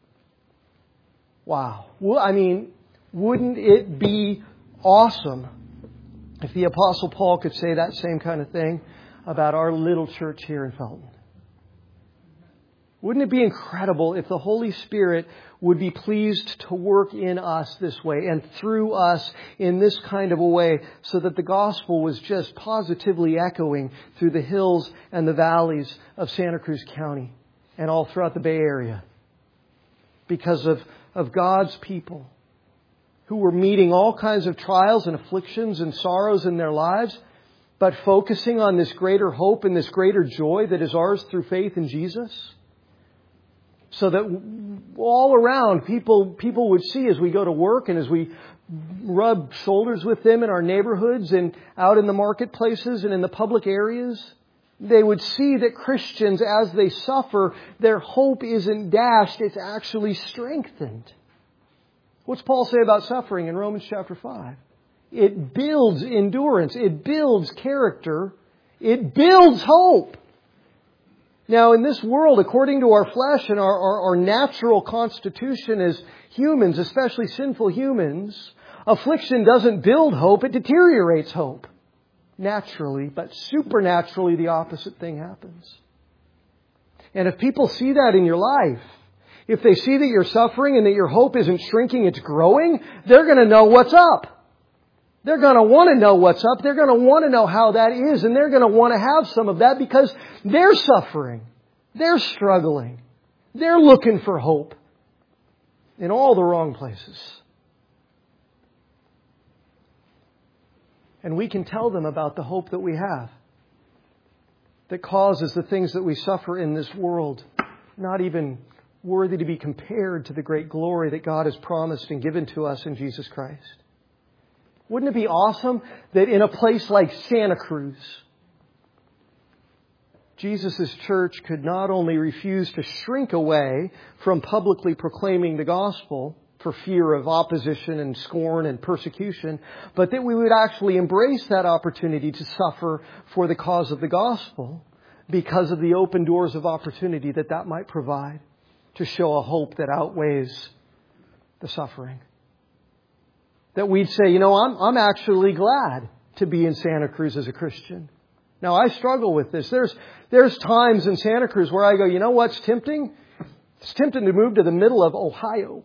Wow. Well, I mean, wouldn't it be awesome if the Apostle Paul could say that same kind of thing about our little church here in Felton? Wouldn't it be incredible if the Holy Spirit would be pleased to work in us this way and through us in this kind of a way, so that the gospel was just positively echoing through the hills and the valleys of Santa Cruz County and all throughout the Bay Area because of, of God's people who were meeting all kinds of trials and afflictions and sorrows in their lives, but focusing on this greater hope and this greater joy that is ours through faith in Jesus. So that all around people people would see as we go to work and as we rub shoulders with them in our neighborhoods and out in the marketplaces and in the public areas, they would see that Christians, as they suffer, their hope isn't dashed, it's actually strengthened. What's Paul say about suffering in Romans chapter five? It builds endurance, it builds character, it builds hope. Now, in this world, according to our flesh and our, our, our natural constitution as humans, especially sinful humans, affliction doesn't build hope, it deteriorates hope. Naturally, but supernaturally, the opposite thing happens. And if people see that in your life, if they see that you're suffering and that your hope isn't shrinking, it's growing, they're going to know what's up. They're going to want to know what's up. They're going to want to know how that is. And they're going to want to have some of that because they're suffering. They're struggling. They're looking for hope in all the wrong places. And we can tell them about the hope that we have that causes the things that we suffer in this world not even worthy to be compared to the great glory that God has promised and given to us in Jesus Christ. Wouldn't it be awesome that in a place like Santa Cruz, Jesus' church could not only refuse to shrink away from publicly proclaiming the gospel for fear of opposition and scorn and persecution, but that we would actually embrace that opportunity to suffer for the cause of the gospel because of the open doors of opportunity that that might provide to show a hope that outweighs the suffering. That we'd say, you know, I'm, I'm actually glad to be in Santa Cruz as a Christian. Now, I struggle with this. There's, there's times in Santa Cruz where I go, you know what's tempting? It's tempting to move to the middle of Ohio.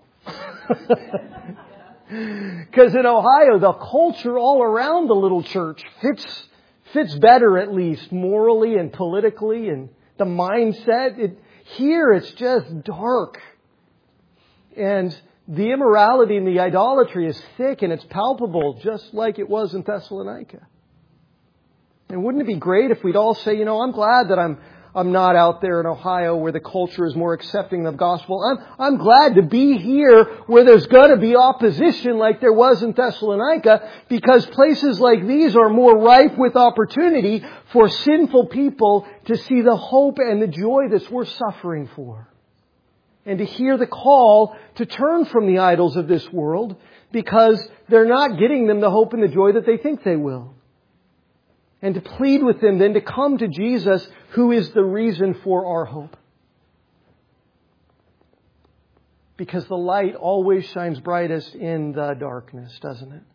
Because in Ohio, the culture all around the little church fits, fits better, at least morally and politically, and the mindset. It, here, it's just dark. And the immorality and the idolatry is thick and it's palpable, just like it was in Thessalonica. And wouldn't it be great if we'd all say, you know, I'm glad that I'm I'm not out there in Ohio where the culture is more accepting of the gospel. I'm I'm glad to be here where there's going to be opposition like there was in Thessalonica, because places like these are more rife with opportunity for sinful people to see the hope and the joy that's worth suffering for. And to hear the call to turn from the idols of this world because they're not getting them the hope and the joy that they think they will. And to plead with them then to come to Jesus, who is the reason for our hope. Because the light always shines brightest in the darkness, doesn't it?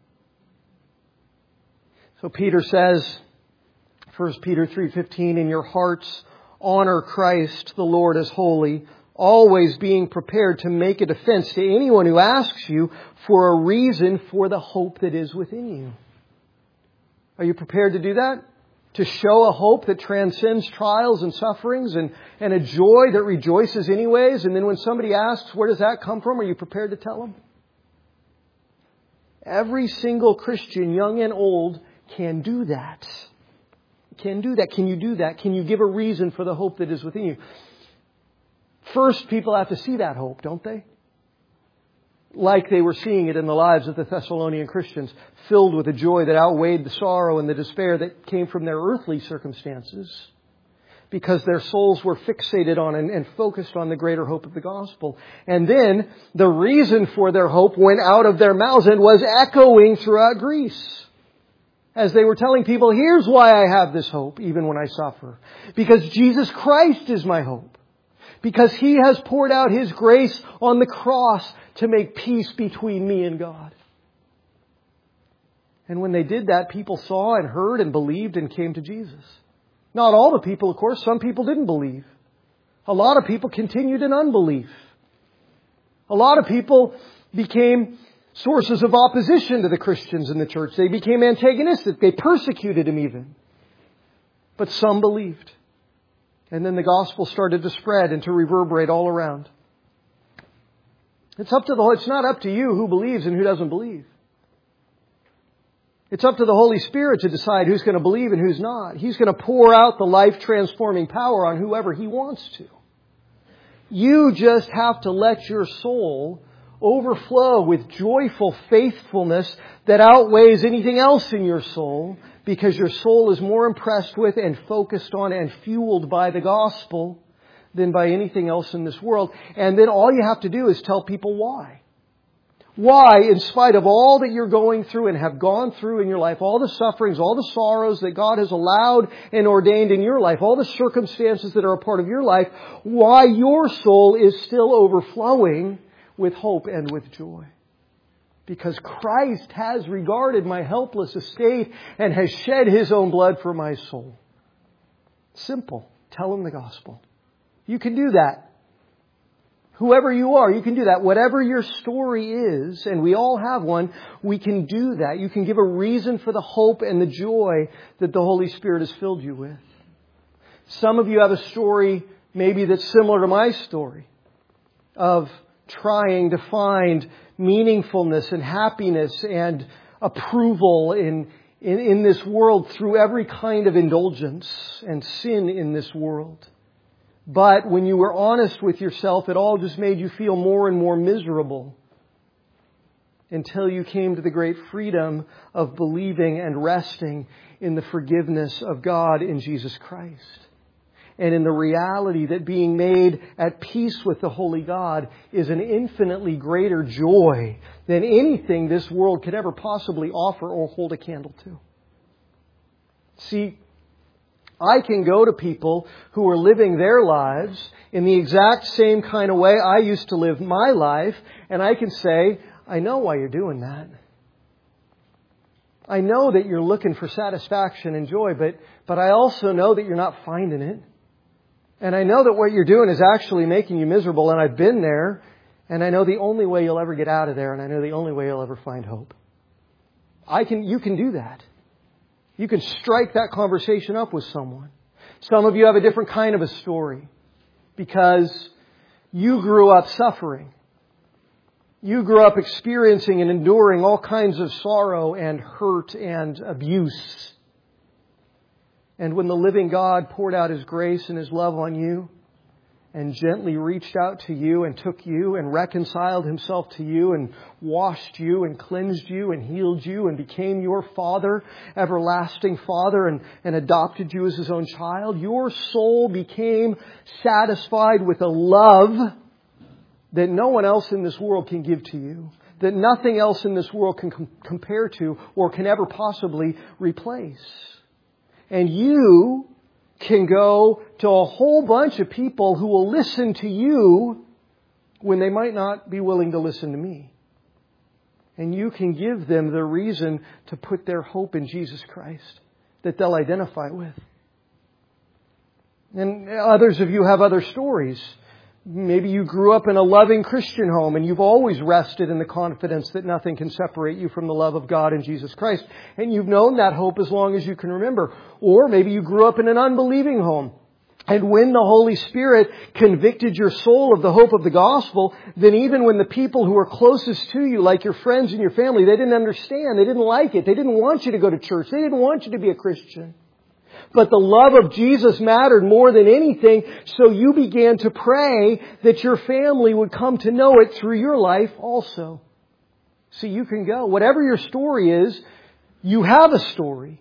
So Peter says, First Peter three fifteen, in your hearts honor Christ the Lord as holy, always being prepared to make a defense to anyone who asks you for a reason for the hope that is within you. Are you prepared to do that? To show a hope that transcends trials and sufferings and, and a joy that rejoices anyways? And then when somebody asks, where does that come from? Are you prepared to tell them? Every single Christian, young and old, can do that. Can do that. Can you do that? Can you give a reason for the hope that is within you? First, people have to see that hope, don't they? Like they were seeing it in the lives of the Thessalonian Christians, filled with a joy that outweighed the sorrow and the despair that came from their earthly circumstances, because their souls were fixated on and, and focused on the greater hope of the gospel. And then the reason for their hope went out of their mouths and was echoing throughout Greece, as they were telling people, here's why I have this hope, even when I suffer. Because Jesus Christ is my hope. Because He has poured out His grace on the cross to make peace between me and God. And when they did that, people saw and heard and believed and came to Jesus. Not all the people, of course. Some people didn't believe. A lot of people continued in unbelief. A lot of people became sources of opposition to the Christians in the church. They became antagonistic. They persecuted him even. But some believed. And then the gospel started to spread and to reverberate all around. It's up to the, it's not up to you who believes and who doesn't believe. It's up to the Holy Spirit to decide who's going to believe and who's not. He's going to pour out the life-transforming power on whoever He wants to. You just have to let your soul overflow with joyful faithfulness that outweighs anything else in your soul, because your soul is more impressed with and focused on and fueled by the gospel than by anything else in this world. And then all you have to do is tell people why. Why, in spite of all that you're going through and have gone through in your life, all the sufferings, all the sorrows that God has allowed and ordained in your life, all the circumstances that are a part of your life, why your soul is still overflowing with hope and with joy. Because Christ has regarded my helpless estate and has shed His own blood for my soul. Simple. Tell them the gospel. You can do that. Whoever you are, you can do that. Whatever your story is, and we all have one, we can do that. You can give a reason for the hope and the joy that the Holy Spirit has filled you with. Some of you have a story maybe that's similar to my story of trying to find meaningfulness and happiness and approval in, in, in this world through every kind of indulgence and sin in this world. But when you were honest with yourself, it all just made you feel more and more miserable until you came to the great freedom of believing and resting in the forgiveness of God in Jesus Christ. And in the reality that being made at peace with the Holy God is an infinitely greater joy than anything this world could ever possibly offer or hold a candle to. See, I can go to people who are living their lives in the exact same kind of way I used to live my life, and I can say, I know why you're doing that. I know that you're looking for satisfaction and joy, but, but I also know that you're not finding it. And I know that what you're doing is actually making you miserable, and I've been there, and I know the only way you'll ever get out of there, and I know the only way you'll ever find hope. I can, you can do that. You can strike that conversation up with someone. Some of you have a different kind of a story because you grew up suffering. You grew up experiencing and enduring all kinds of sorrow and hurt and abuse. And when the living God poured out His grace and His love on you and gently reached out to you and took you and reconciled Himself to you and washed you and cleansed you and healed you and became your Father, everlasting Father, and, and adopted you as His own child, your soul became satisfied with a love that no one else in this world can give to you, that nothing else in this world can com- compare to or can ever possibly replace. And you can go to a whole bunch of people who will listen to you when they might not be willing to listen to me. And you can give them the reason to put their hope in Jesus Christ that they'll identify with. And others of you have other stories. Maybe you grew up in a loving Christian home and you've always rested in the confidence that nothing can separate you from the love of God in Jesus Christ. And you've known that hope as long as you can remember. Or maybe you grew up in an unbelieving home. And when the Holy Spirit convicted your soul of the hope of the gospel, then even when the people who are closest to you, like your friends and your family, they didn't understand, they didn't like it, they didn't want you to go to church, they didn't want you to be a Christian. But the love of Jesus mattered more than anything, so you began to pray that your family would come to know it through your life also. So you can go. Whatever your story is, you have a story.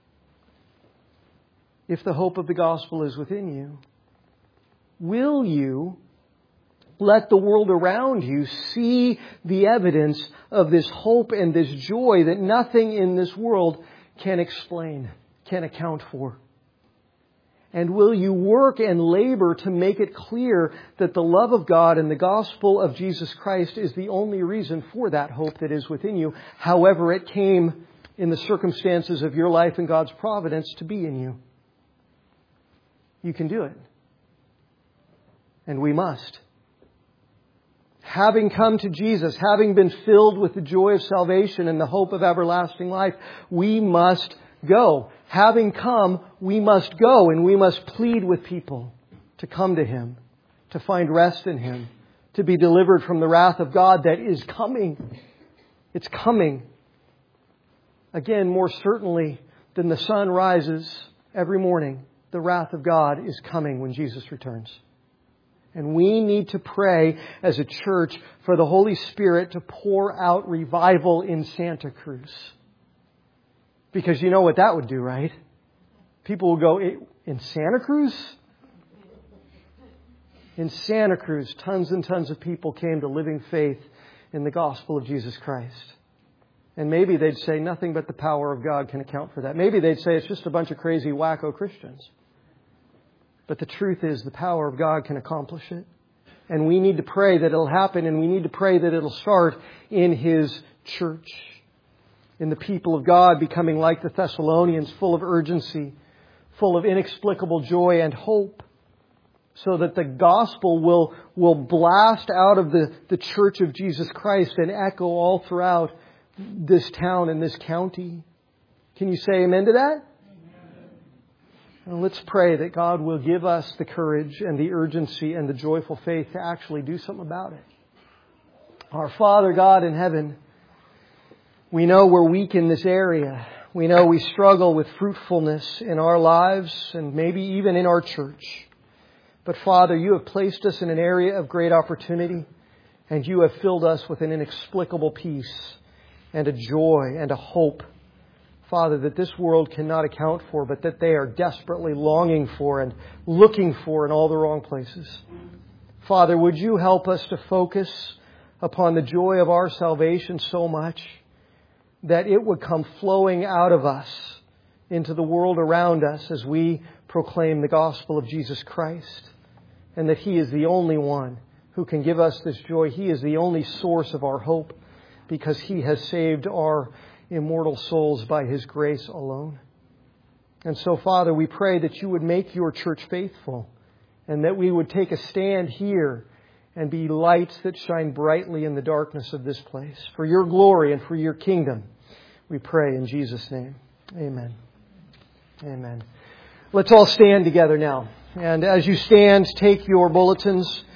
If the hope of the gospel is within you, will you let the world around you see the evidence of this hope and this joy that nothing in this world can explain, can account for? And will you work and labor to make it clear that the love of God and the gospel of Jesus Christ is the only reason for that hope that is within you, however it came in the circumstances of your life and God's providence to be in you? You can do it. And we must. Having come to Jesus, having been filled with the joy of salvation and the hope of everlasting life, we must go. Having come, we must go, and we must plead with people to come to Him, to find rest in Him, to be delivered from the wrath of God that is coming. It's coming. Again, more certainly than the sun rises every morning, the wrath of God is coming when Jesus returns. And we need to pray as a church for the Holy Spirit to pour out revival in Santa Cruz. Because you know what that would do, right? People will go, in Santa Cruz? In Santa Cruz, tons and tons of people came to living faith in the gospel of Jesus Christ. And maybe they'd say nothing but the power of God can account for that. Maybe they'd say it's just a bunch of crazy wacko Christians. But the truth is the power of God can accomplish it. And we need to pray that it'll happen, and we need to pray that it'll start in His church. In the people of God becoming like the Thessalonians, full of urgency, full of inexplicable joy and hope. So that the gospel will, will blast out of the, the church of Jesus Christ and echo all throughout this town and this county. Can you say amen to that? Well, let's pray that God will give us the courage and the urgency and the joyful faith to actually do something about it. Our Father God in heaven, we know we're weak in this area. We know we struggle with fruitfulness in our lives and maybe even in our church. But Father, You have placed us in an area of great opportunity, and You have filled us with an inexplicable peace and a joy and a hope, Father, that this world cannot account for, but that they are desperately longing for and looking for in all the wrong places. Father, would You help us to focus upon the joy of our salvation so much that it would come flowing out of us into the world around us as we proclaim the gospel of Jesus Christ, and that He is the only one who can give us this joy. He is the only source of our hope, because He has saved our immortal souls by His grace alone. And so, Father, we pray that You would make Your church faithful, and that we would take a stand here and be lights that shine brightly in the darkness of this place. For Your glory and for Your kingdom, we pray in Jesus' name. Amen. Amen. Let's all stand together now. And as you stand, take your bulletins